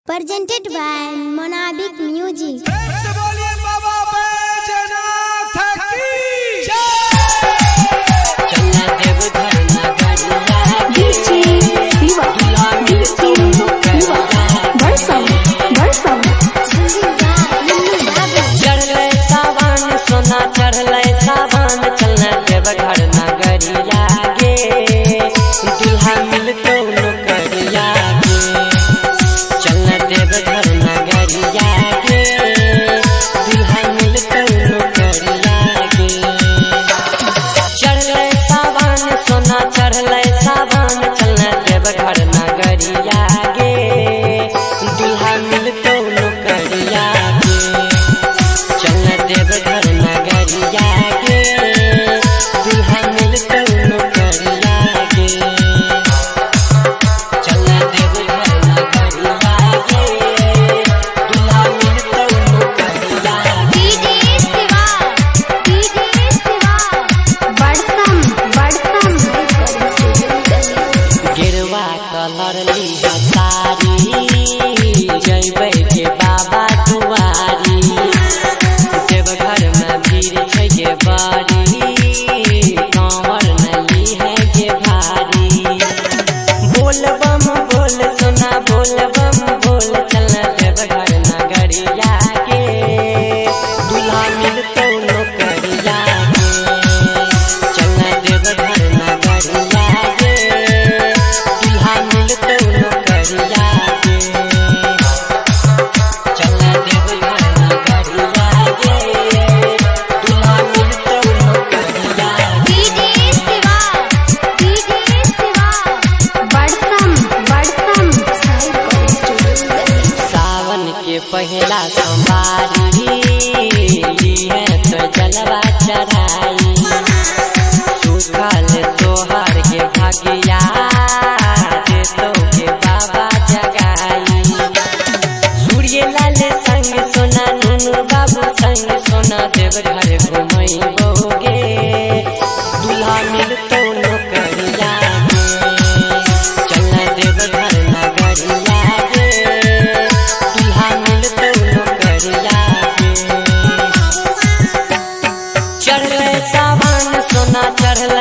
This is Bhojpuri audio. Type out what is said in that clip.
presented by Monabik Music. पहला सोमवारी है तो जलवा चढ़ाई सुखल तोहर के भागिया दे तो के बाबा जगाई सूर्य लाल संग सोना नूनू बाबू संग सोना देवघर घुमैबोगे दूल्हा मिलतो नौकरिया चल देवघर नगरिया चढ़